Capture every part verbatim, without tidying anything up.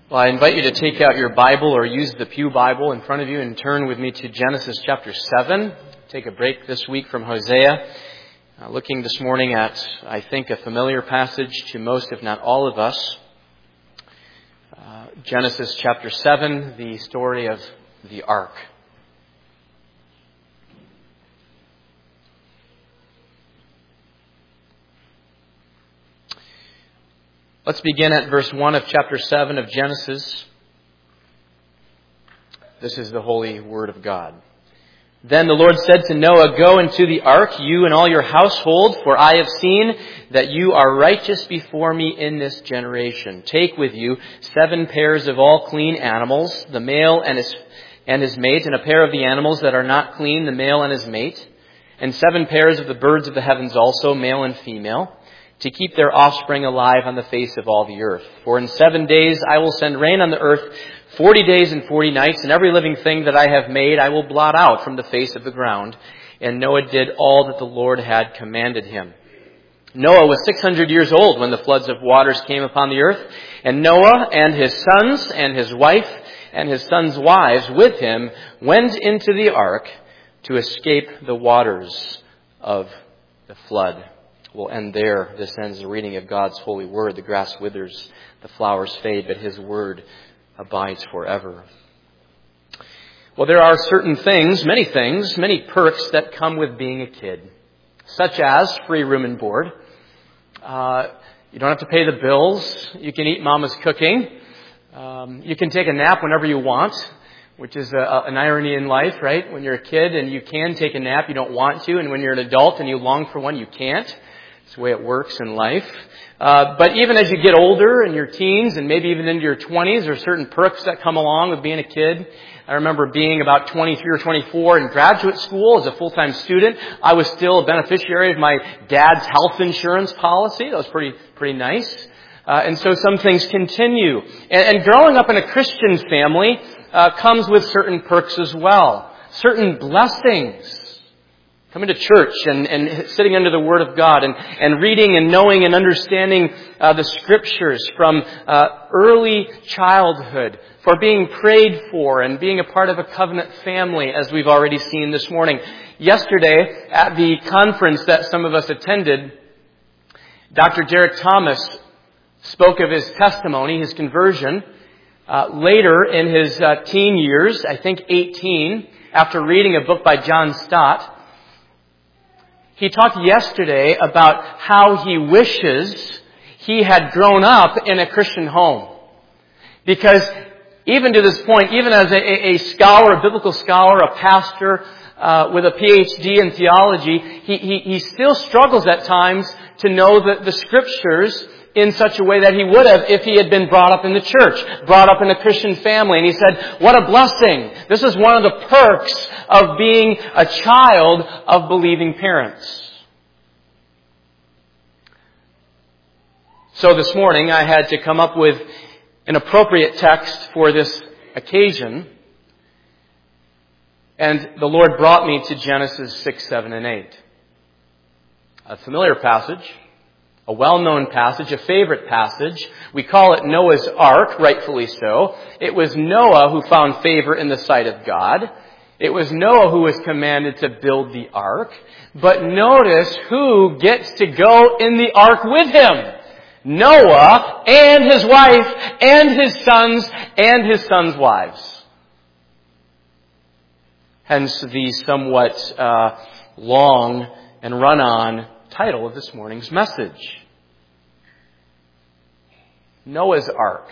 Well, I invite you to take out your Bible or use the Pew Bible in front of you and turn with me to Genesis chapter seven. Take a break this week from Hosea. Uh, looking this morning at, I think, a familiar passage to most, if not all of us. Uh, Genesis chapter seven, the story of the ark. Let's begin at verse one of chapter seven of Genesis. This is the holy word of God. Then the Lord said to Noah, "Go into the ark, you and all your household, for I have seen that you are righteous before me in this generation. Take with you seven pairs of all clean animals, the male and his, and his mate, and a pair of the animals that are not clean, the male and his mate, and seven pairs of the birds of the heavens also, male and female, to keep their offspring alive on the face of all the earth. For in seven days I will send rain on the earth, forty days and forty nights, and every living thing that I have made I will blot out from the face of the ground." And Noah did all that the Lord had commanded him. Noah was six hundred years old when the floods of waters came upon the earth, and Noah and his sons and his wife and his sons' wives with him went into the ark to escape the waters of the flood. We'll end there. This ends the reading of God's holy word. The grass withers, the flowers fade, but His word abides forever. Well, there are certain things, many things, many perks that come with being a kid, such as free room and board. Uh, you don't have to pay the bills. You can eat Mama's cooking. Um, you can take a nap whenever you want, which is a, an irony in life, right? When you're a kid and you can take a nap, you don't want to, and when you're an adult and you long for one, you can't. It's the way it works in life. Uh, but even as you get older in your teens and maybe even into your twenties, there are certain perks that come along with being a kid. I remember being about twenty-three or twenty-four in graduate school as a full-time student. I was still a beneficiary of my dad's health insurance policy. That was pretty pretty nice. Uh, and so some things continue. And, and growing up in a Christian family uh, comes with certain perks as well. Certain blessings. Coming to church and, and sitting under the Word of God and, and reading and knowing and understanding uh, the Scriptures from uh, early childhood, for being prayed for and being a part of a covenant family, as we've already seen this morning. Yesterday, at the conference that some of us attended, Doctor Derek Thomas spoke of his testimony, his conversion. Uh, later in his uh, teen years, I think eighteen, after reading a book by John Stott, he talked yesterday about how he wishes he had grown up in a Christian home. Because even to this point, even as a, a scholar, a biblical scholar, a pastor uh, with a P H D in theology, he, he, he still struggles at times to know the, the Scriptures in such a way that he would have if he had been brought up in the church, brought up in a Christian family. And he said, what a blessing. This is one of the perks of being a child of believing parents. So this morning I had to come up with an appropriate text for this occasion. And the Lord brought me to Genesis six, seven, and eight. A familiar passage. A well-known passage, a favorite passage. We call it Noah's Ark, rightfully so. It was Noah who found favor in the sight of God. It was Noah who was commanded to build the ark. But notice who gets to go in the ark with him. Noah and his wife and his sons and his sons' wives. Hence the somewhat uh, long and run-on title of this morning's message. Noah's Ark.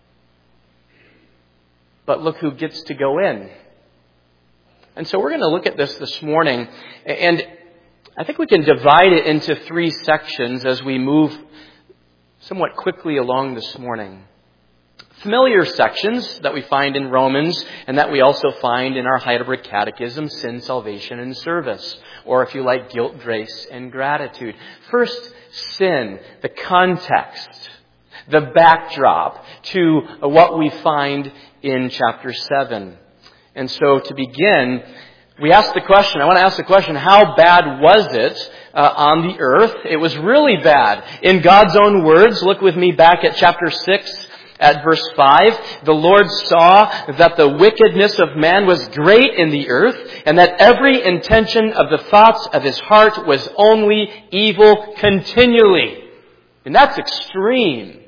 But look who gets to go in. And so we're going to look at this this morning. And I think we can divide it into three sections as we move somewhat quickly along this morning. Familiar sections that we find in Romans and that we also find in our Heidelberg Catechism, sin, salvation, and service. Or if you like, guilt, grace, and gratitude. First, sin, the context, the backdrop to what we find in chapter seven. And so to begin, we ask the question, I want to ask the question, how bad was it uh, on the earth? It was really bad. In God's own words, look with me back at chapter six, At verse five, the Lord saw that the wickedness of man was great in the earth, and that every intention of the thoughts of his heart was only evil continually. And that's extreme.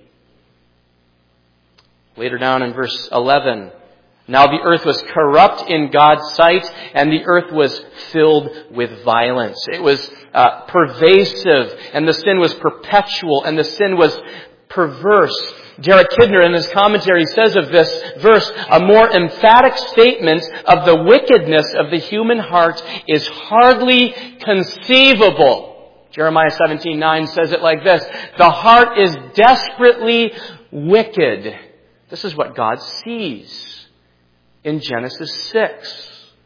Later down in verse eleven, now the earth was corrupt in God's sight, and the earth was filled with violence. It was uh, pervasive, and the sin was perpetual, and the sin was perverse. Derek Kidner in his commentary says of this verse, a more emphatic statement of the wickedness of the human heart is hardly conceivable. Jeremiah seventeen nine says it like this, the heart is desperately wicked. This is what God sees in Genesis six.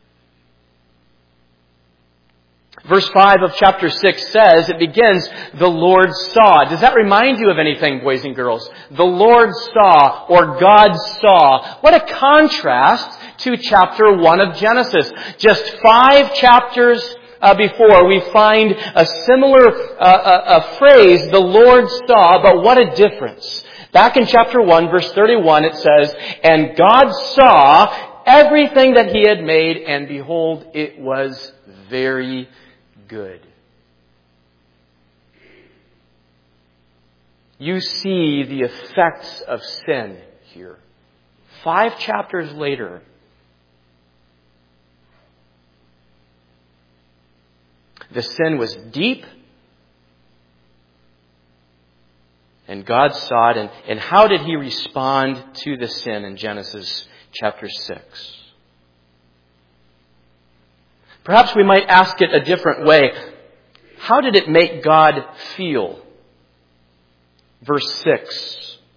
Verse five of chapter six says, it begins, the Lord saw. Does that remind you of anything, boys and girls? The Lord saw, or God saw. What a contrast to chapter one of Genesis. Just five chapters uh, before, we find a similar uh, a, a phrase, the Lord saw, but what a difference. Back in chapter one, verse thirty-one, it says, and God saw everything that He had made, and behold, it was very good. You see the effects of sin here. Five chapters later, the sin was deep, and God saw it. And, and how did He respond to the sin in Genesis chapter six? Perhaps we might ask it a different way. How did it make God feel? Verse six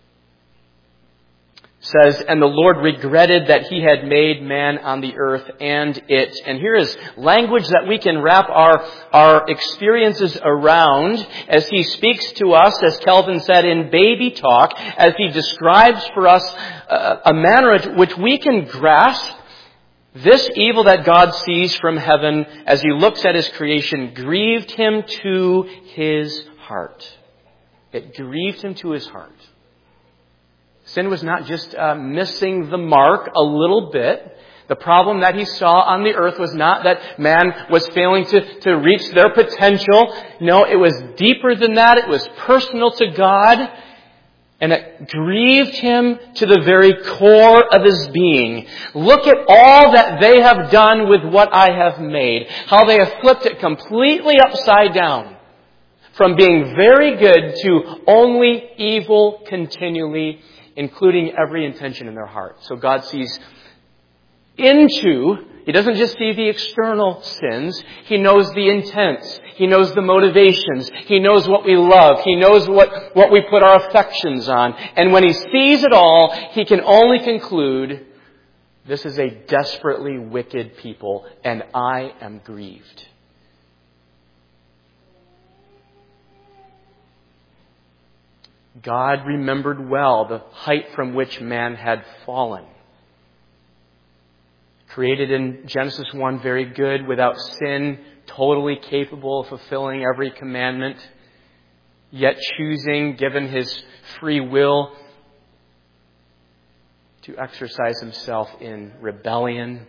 says, and the Lord regretted that He had made man on the earth and it. And here is language that we can wrap our, our experiences around as He speaks to us, as Calvin said, in baby talk, as He describes for us a, a manner which we can grasp. This evil that God sees from heaven as He looks at His creation grieved Him to His heart. It grieved Him to His heart. Sin was not just uh, missing the mark a little bit. The problem that He saw on the earth was not that man was failing to, to reach their potential. No, it was deeper than that. It was personal to God. And it grieved Him to the very core of His being. Look at all that they have done with what I have made. How they have flipped it completely upside down. From being very good to only evil continually, including every intention in their heart. So God sees into, He doesn't just see the external sins. He knows the intents. He knows the motivations. He knows what we love. He knows what, what we put our affections on. And when He sees it all, He can only conclude, this is a desperately wicked people, and I am grieved. God remembered well the height from which man had fallen. Created in Genesis one, very good, without sin, totally capable of fulfilling every commandment, yet choosing, given His free will, to exercise Himself in rebellion.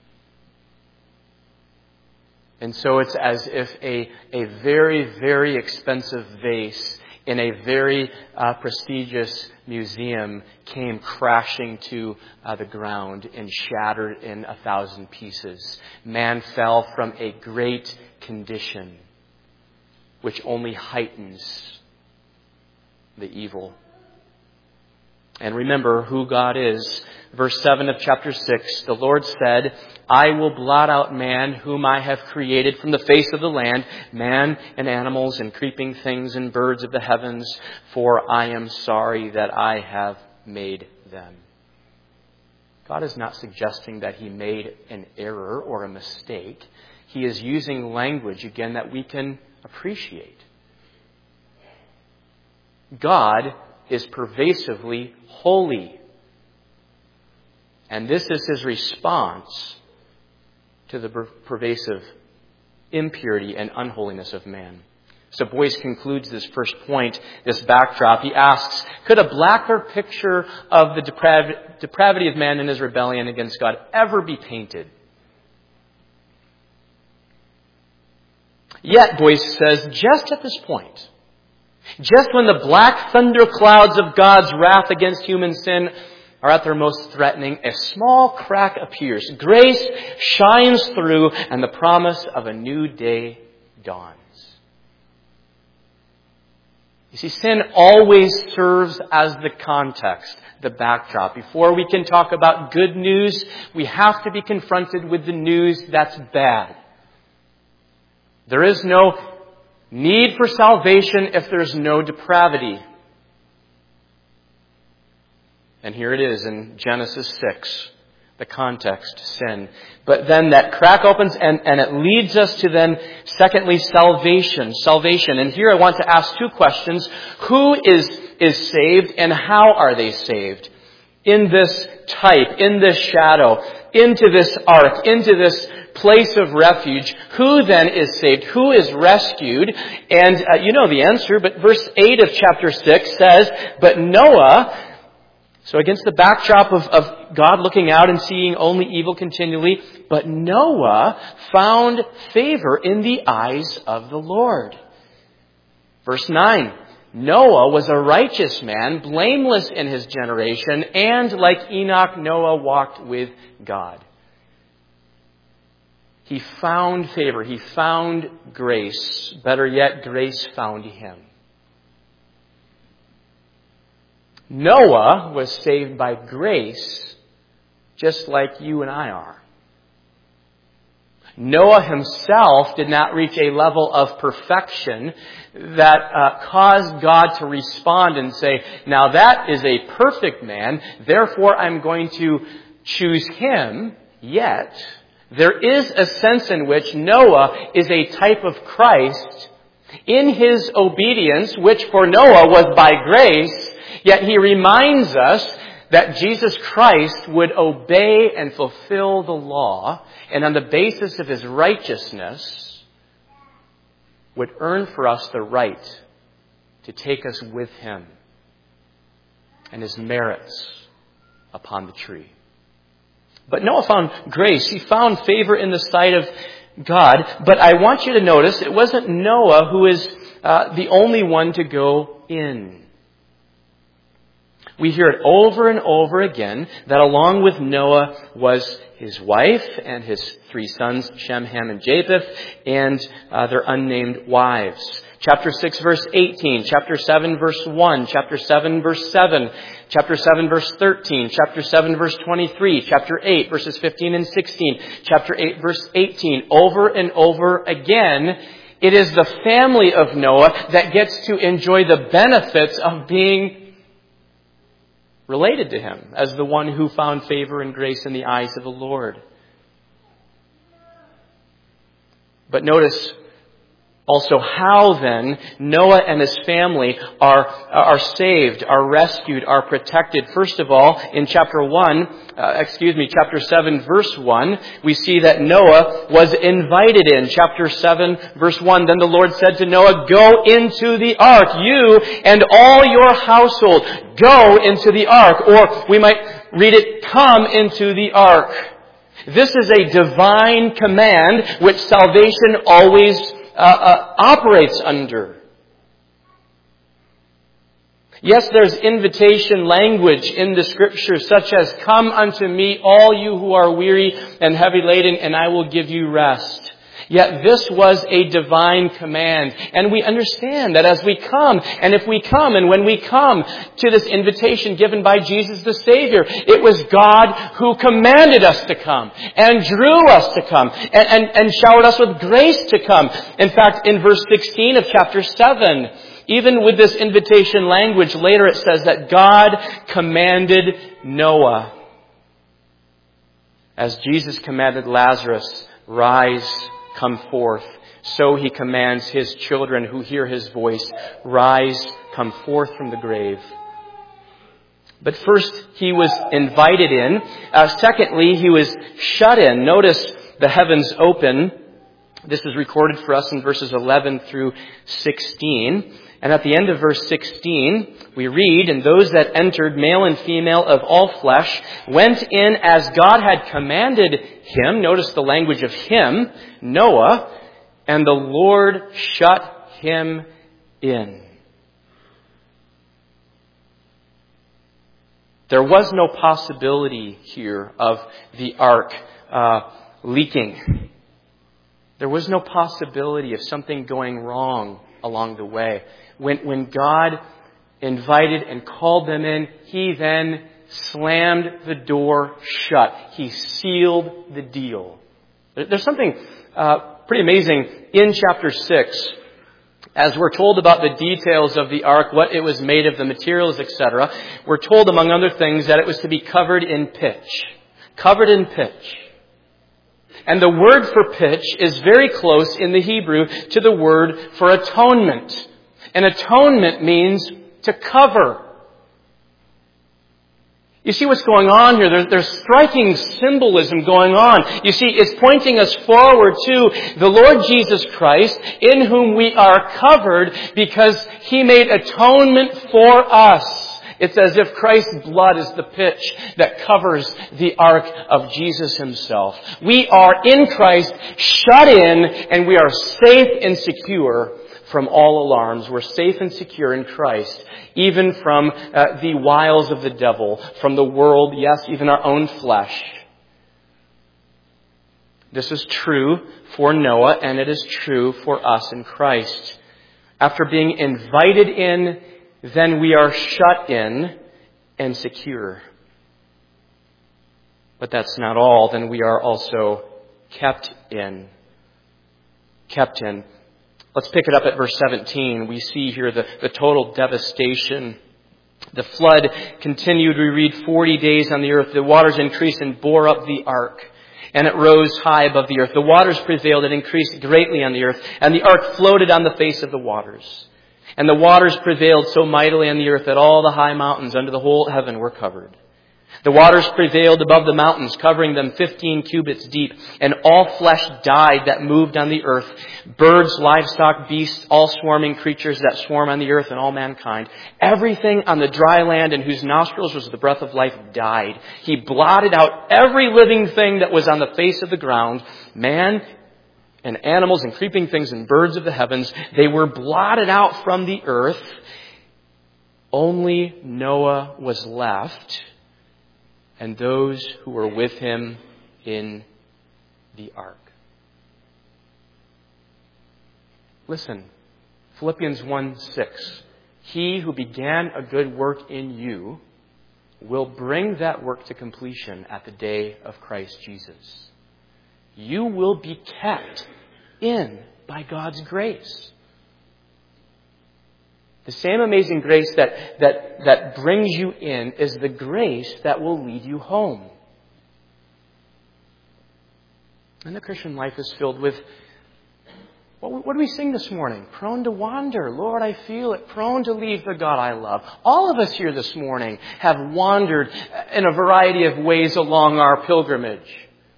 And so it's as if a, a very, very expensive vase in a very uh, prestigious museum came crashing to uh, the ground and shattered in a thousand pieces. Man fell from a great condition, which only heightens the evil. And remember who God is. Verse seven of chapter six, the Lord said, I will blot out man whom I have created from the face of the land, man and animals and creeping things and birds of the heavens, for I am sorry that I have made them. God is not suggesting that He made an error or a mistake. He is using language, again, that we can appreciate. God is pervasively holy. And this is His response to the pervasive impurity and unholiness of man. So Boyce concludes this first point, this backdrop. He asks, could a blacker picture of the deprav- depravity of man and his rebellion against God ever be painted? Yet, Boyce says, just at this point, just when the black thunderclouds of God's wrath against human sin are at their most threatening, a small crack appears. Grace shines through, and the promise of a new day dawns. You see, sin always serves as the context, the backdrop. Before we can talk about good news, we have to be confronted with the news that's bad. There is no need for salvation if there's no depravity. And here it is in Genesis six. The context, sin. But then that crack opens and, and it leads us to then, secondly, salvation. Salvation. And here I want to ask two questions. Who is, is saved and how are they saved? In this type, in this shadow, into this ark, into this place of refuge. Who then is saved? Who is rescued? And uh, you know the answer, but verse eight of chapter six says, but Noah... So against the backdrop of, of God looking out and seeing only evil continually, but Noah found favor in the eyes of the Lord. Verse nine, Noah was a righteous man, blameless in his generation, and like Enoch, Noah walked with God. He found favor. He found grace. Better yet, grace found him. Noah was saved by grace, just like you and I are. Noah himself did not reach a level of perfection that uh, caused God to respond and say, now that is a perfect man, therefore I'm going to choose him. Yet, there is a sense in which Noah is a type of Christ in his obedience, which for Noah was by grace. Yet he reminds us that Jesus Christ would obey and fulfill the law, and on the basis of his righteousness, would earn for us the right to take us with him and his merits upon the tree. But Noah found grace. He found favor in the sight of God. But I want you to notice it wasn't Noah who is uh, the only one to go in. We hear it over and over again that along with Noah was his wife and his three sons, Shem, Ham, and Japheth, and uh, their unnamed wives. Chapter six, verse eighteen. Chapter seven, verse one. Chapter seven, verse seven. Chapter seven, verse thirteen. Chapter seven, verse twenty-three. Chapter eight, verses fifteen and sixteen. Chapter eight, verse eighteen. Over and over again, it is the family of Noah that gets to enjoy the benefits of being related to him as the one who found favor and grace in the eyes of the Lord. But notice also how then Noah and his family are, are saved, are rescued, are protected. First of all, in chapter one, uh, excuse me, chapter seven, verse one, we see that Noah was invited in. Chapter seven, verse one, then the Lord said to Noah, go into the ark, you and all your household. Go into the ark. Or we might read it, come into the ark. This is a divine command which salvation always Uh, uh, operates under. Yes, there's invitation language in the Scriptures such as, come unto me, all you who are weary and heavy laden, and I will give you rest. Yet this was a divine command. And we understand that as we come, and if we come, and when we come to this invitation given by Jesus the Savior, it was God who commanded us to come, and drew us to come, and, and, and showered us with grace to come. In fact, in verse sixteen of chapter seven, even with this invitation language, later it says that God commanded Noah. As Jesus commanded Lazarus, rise, come forth, so he commands his children who hear his voice, rise, come forth from the grave. But first, he was invited in. Uh, secondly, he was shut in. Notice the heavens open. This is recorded for us in verses eleven through sixteen. And at the end of verse sixteen, we read, "And those that entered, male and female of all flesh, went in as God had commanded him." Notice the language of him, Noah. "And the Lord shut him in." There was no possibility here of the ark uh, leaking. There was no possibility of something going wrong along the way. When, when God invited and called them in, He then slammed the door shut. He sealed the deal. There's something uh, pretty amazing in chapter six. As we're told about the details of the ark, what it was made of, the materials, et cetera, we're told, among other things, that it was to be covered in pitch. Covered in pitch. And the word for pitch is very close in the Hebrew to the word for atonement. And atonement means to cover. You see what's going on here? There's, there's striking symbolism going on. You see, it's pointing us forward to the Lord Jesus Christ, in whom we are covered because He made atonement for us. It's as if Christ's blood is the pitch that covers the ark of Jesus Himself. We are in Christ, shut in, and we are safe and secure from all alarms. We're safe and secure in Christ, even from uh, the wiles of the devil, from the world, yes, even our own flesh. This is true for Noah, and it is true for us in Christ. After being invited in, then we are shut in and secure. But that's not all. Then we are also kept in. Kept in. Let's pick it up at verse seventeen. We see here the, the total devastation. The flood continued, we read, forty days on the earth. The waters increased and bore up the ark, and it rose high above the earth. The waters prevailed and increased greatly on the earth, and the ark floated on the face of the waters. And the waters prevailed so mightily on the earth that all the high mountains under the whole heaven were covered. The waters prevailed above the mountains, covering them fifteen cubits deep, and all flesh died that moved on the earth, birds, livestock, beasts, all swarming creatures that swarm on the earth, and all mankind. Everything on the dry land in whose nostrils was the breath of life died. He blotted out every living thing that was on the face of the ground, man and animals and creeping things and birds of the heavens. They were blotted out from the earth. Only Noah was left, and those who were with him in the ark. Listen, Philippians one six. He who began a good work in you will bring that work to completion at the day of Christ Jesus. You will be kept in by God's grace. The same amazing grace that, that, that brings you in is the grace that will lead you home. And the Christian life is filled with, what, what do we sing this morning? Prone to wander. Lord, I feel it. Prone to leave the God I love. All of us here this morning have wandered in a variety of ways along our pilgrimage.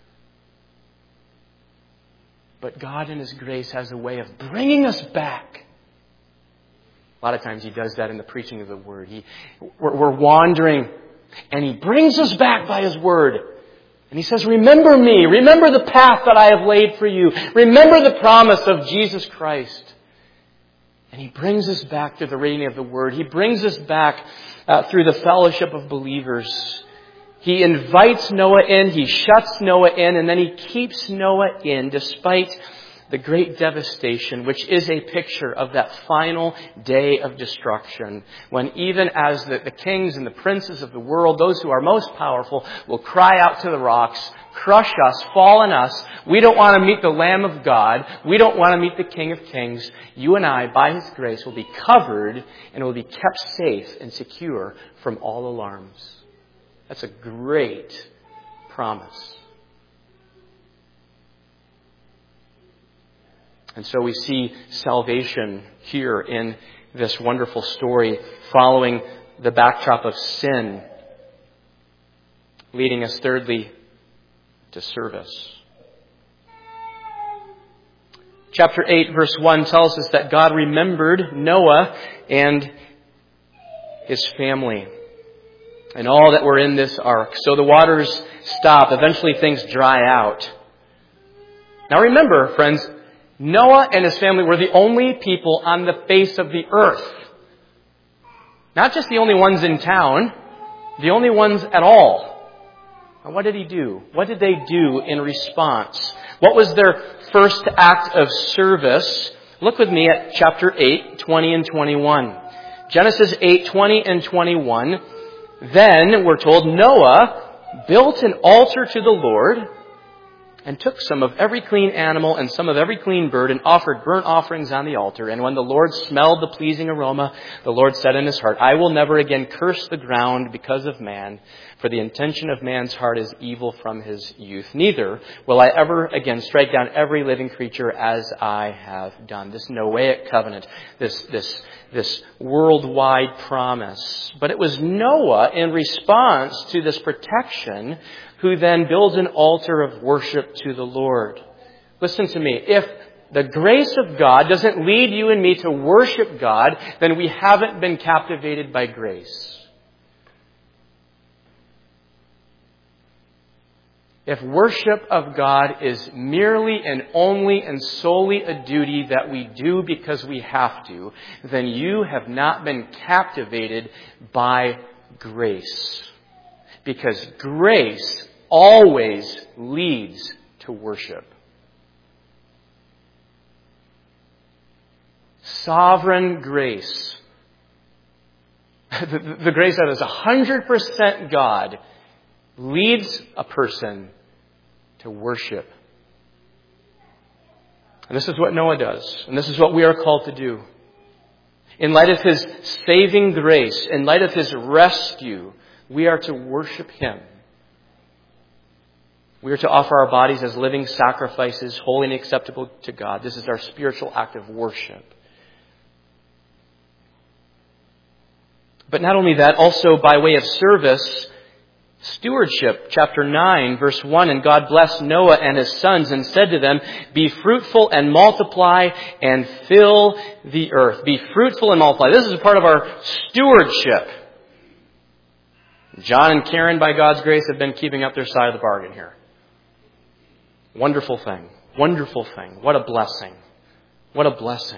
But God in His grace has a way of bringing us back. A lot of times He does that in the preaching of the Word. He, we're, we're wandering, and He brings us back by His Word. And He says, remember me. Remember the path that I have laid for you. Remember the promise of Jesus Christ. And He brings us back through the reading of the Word. He brings us back uh, through the fellowship of believers. He invites Noah in, He shuts Noah in, and then He keeps Noah in despite the great devastation, which is a picture of that final day of destruction, when even as the, the kings and the princes of the world, those who are most powerful, will cry out to the rocks, crush us, fall on us. We don't want to meet the Lamb of God. We don't want to meet the King of Kings. You and I, by His grace, will be covered and will be kept safe and secure from all alarms. That's a great promise. And so we see salvation here in this wonderful story, following the backdrop of sin, leading us thirdly to service. Chapter eight, verse one tells us that God remembered Noah and his family and all that were in this ark. So the waters stop. Eventually things dry out. Now remember, friends, Noah and his family were the only people on the face of the earth. Not just the only ones in town, the only ones at all. And what did he do? What did they do in response? What was their first act of service? Look with me at chapter eight, twenty and twenty-one. Genesis eight, twenty and twenty-one. Then, we're told, Noah built an altar to the Lord and took some of every clean animal and some of every clean bird and offered burnt offerings on the altar. And when the Lord smelled the pleasing aroma, the Lord said in his heart, I will never again curse the ground because of man, for the intention of man's heart is evil from his youth. Neither will I ever again strike down every living creature as I have done. This Noahic covenant, this, this, this worldwide promise. But it was Noah in response to this protection who then builds an altar of worship to the Lord. Listen to me. If the grace of God doesn't lead you and me to worship God, then we haven't been captivated by grace. If worship of God is merely and only and solely a duty that we do because we have to, then you have not been captivated by grace. Because grace always leads to worship. Sovereign grace. The, the grace that is one hundred percent God leads a person to worship. And this is what Noah does. And this is what we are called to do. In light of his saving grace, in light of his rescue, we are to worship him. We are to offer our bodies as living sacrifices, holy and acceptable to God. This is our spiritual act of worship. But not only that, also by way of service, stewardship. Chapter nine, verse one, and God blessed Noah and his sons and said to them, be fruitful and multiply and fill the earth. Be fruitful and multiply. This is a part of our stewardship. John and Karen, by God's grace, have been keeping up their side of the bargain here. Wonderful thing. Wonderful thing. What a blessing. What a blessing.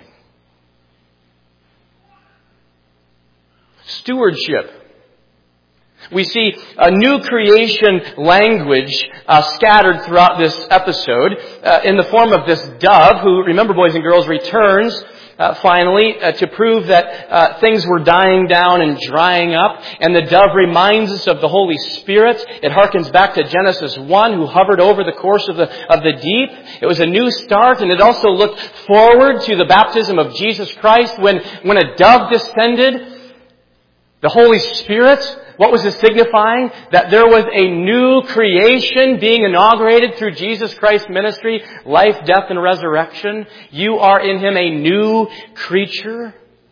Stewardship. We see a new creation language uh, scattered throughout this episode uh, in the form of this dove who, remember boys and girls, returns Uh, finally, uh, to prove that uh, things were dying down and drying up. And the dove reminds us of the Holy Spirit. It harkens back to Genesis one, who hovered over the course of the, of the deep. It was a new start, and it also looked forward to the baptism of Jesus Christ when, when a dove descended. The Holy Spirit, what was it signifying? That there was a new creation being inaugurated through Jesus Christ's ministry, life, death, and resurrection. You are in Him a new creature.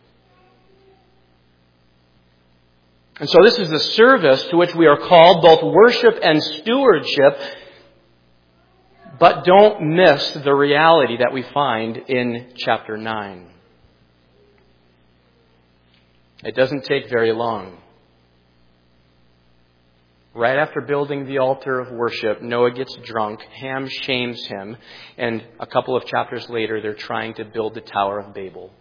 And so this is the service to which we are called, both worship and stewardship. But don't miss the reality that we find in chapter nine. It doesn't take very long. Right after building the altar of worship, Noah gets drunk, Ham shames him, and a couple of chapters later, they're trying to build the Tower of Babel.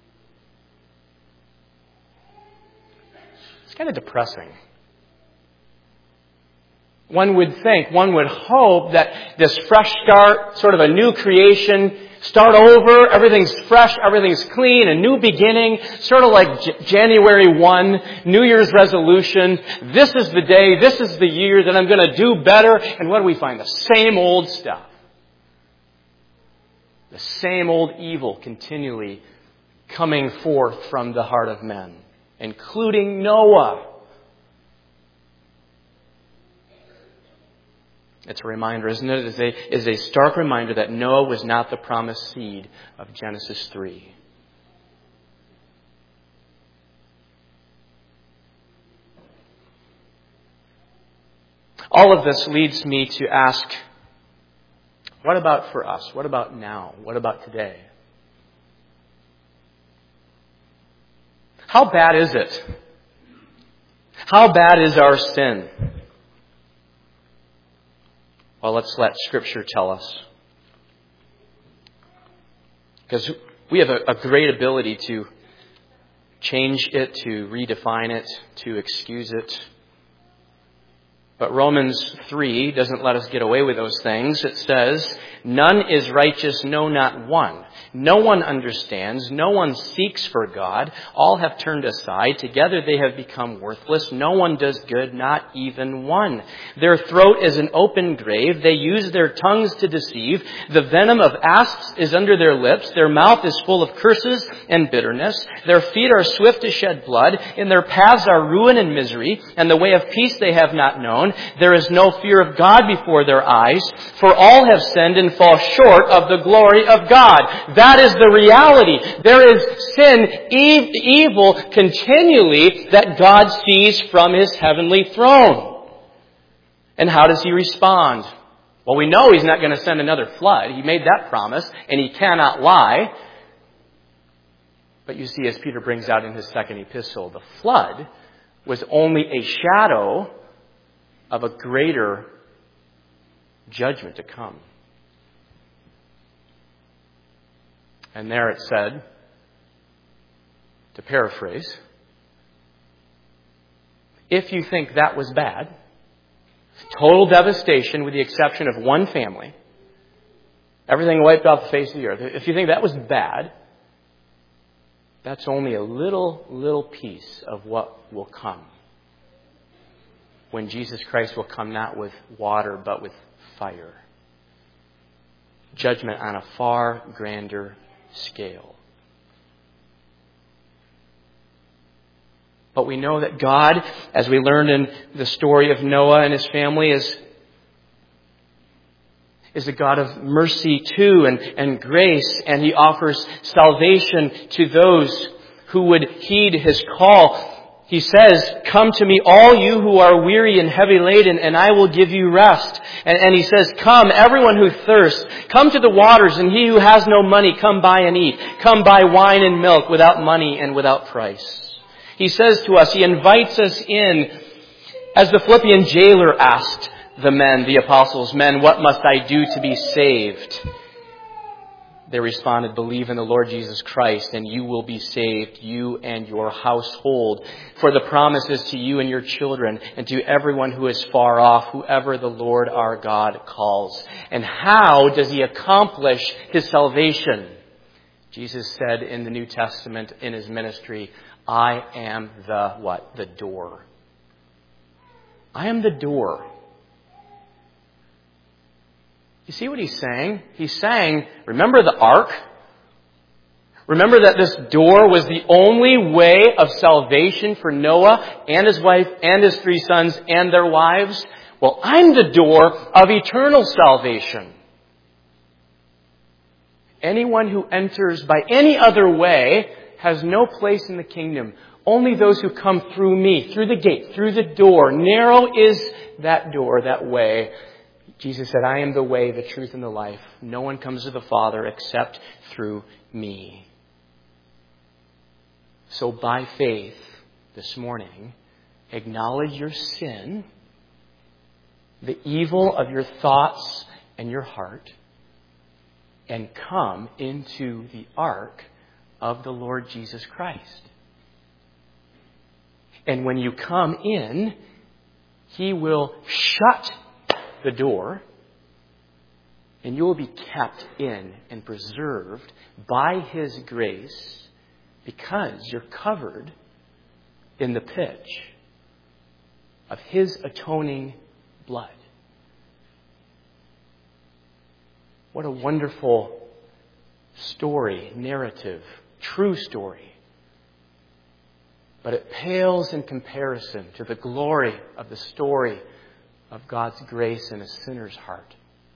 It's kind of depressing. One would think, one would hope that this fresh start, sort of a new creation, start over, everything's fresh, everything's clean, a new beginning, sort of like J- January first, New Year's resolution. This is the day, this is the year that I'm going to do better. And what do we find? The same old stuff. The same old evil continually coming forth from the heart of men, including Noah. It's a reminder, isn't it? It's a, it's a stark reminder that Noah was not the promised seed of Genesis three. All of this leads me to ask, What about for us? What about now? What about today? How bad is it? How bad is our sin? Well, let's let Scripture tell us. Because we have a, a great ability to change it, to redefine it, to excuse it. But Romans three doesn't let us get away with those things. It says, "None is righteous, no, not one. No one understands. No one seeks for God. All have turned aside. Together they have become worthless. No one does good, not even one. Their throat is an open grave. They use their tongues to deceive. The venom of asps is under their lips. Their mouth is full of curses and bitterness. Their feet are swift to shed blood. In their paths are ruin and misery. And the way of peace they have not known. There is no fear of God before their eyes. For all have sinned and fall short of the glory of God." That is the reality. There is sin, evil continually that God sees from His heavenly throne. And how does He respond? Well, we know He's not going to send another flood. He made that promise, and He cannot lie. But you see, as Peter brings out in his second epistle, the flood was only a shadow of a greater judgment to come. And there it said, to paraphrase, if you think that was bad, total devastation with the exception of one family, everything wiped off the face of the earth, if you think that was bad, that's only a little, little piece of what will come when Jesus Christ will come not with water but with fire. Judgment on a far grander scale. But we know that God, as we learned in the story of Noah and his family, is, is a God of mercy too and, and grace. And He offers salvation to those who would heed His call. He says, "Come to me, all you who are weary and heavy laden, and I will give you rest." And, and He says, "Come, everyone who thirsts, come to the waters, and he who has no money, come buy and eat. Come buy wine and milk without money and without price." He says to us, He invites us in, as the Philippian jailer asked the men, the apostles, "Men, what must I do to be saved?" They responded, "Believe in the Lord Jesus Christ, and you will be saved, you and your household. For the promise is to you and your children, and to everyone who is far off, whoever the Lord our God calls." And how does He accomplish His salvation? Jesus said in the New Testament, in His ministry, "I am the," what? The door. I am the door. You see what He's saying? He's saying, remember the ark? Remember that this door was the only way of salvation for Noah and his wife and his three sons and their wives? Well, I'm the door of eternal salvation. Anyone who enters by any other way has no place in the kingdom. Only those who come through me, through the gate, through the door. Narrow is that door, that way. Jesus said, "I am the way, the truth, and the life. No one comes to the Father except through me." So by faith, this morning, acknowledge your sin, the evil of your thoughts and your heart, and come into the ark of the Lord Jesus Christ. And when you come in, He will shut the door, and you will be kept in and preserved by His grace because you're covered in the pitch of His atoning blood. What a wonderful story, narrative, true story. But it pales in comparison to the glory of the story of God's grace in a sinner's heart.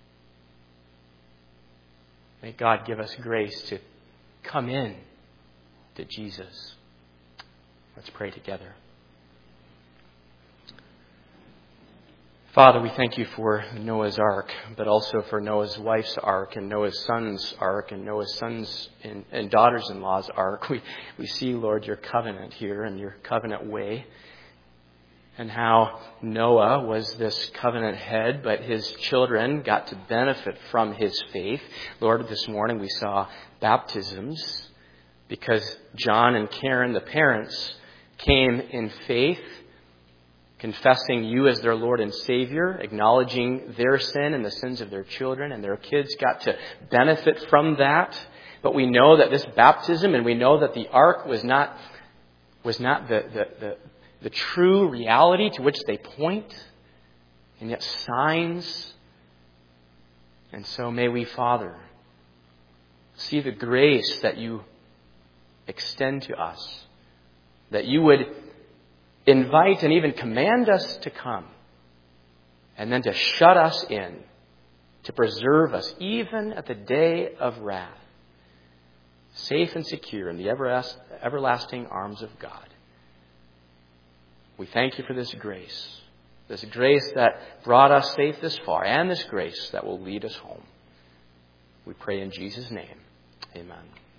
May God give us grace to come in to Jesus. Let's pray together. Father, we thank you for Noah's Ark, but also for Noah's wife's Ark and Noah's son's Ark and Noah's sons and, and daughters-in-law's Ark. We, we see, Lord, your covenant here and your covenant way, and how Noah was this covenant head, but his children got to benefit from his faith. Lord, this morning we saw baptisms because John and Karen, the parents, came in faith, confessing you as their Lord and Savior, acknowledging their sin and the sins of their children, and their kids got to benefit from that. But we know that this baptism, and we know that the ark was not was not the, the, the, the true reality to which they point, and yet signs. And so may we, Father, see the grace that you extend to us, that you would invite and even command us to come, and then to shut us in, to preserve us even at the day of wrath, safe and secure in the everlasting arms of God. We thank you for this grace, this grace that brought us safe this far, and this grace that will lead us home. We pray in Jesus' name. Amen.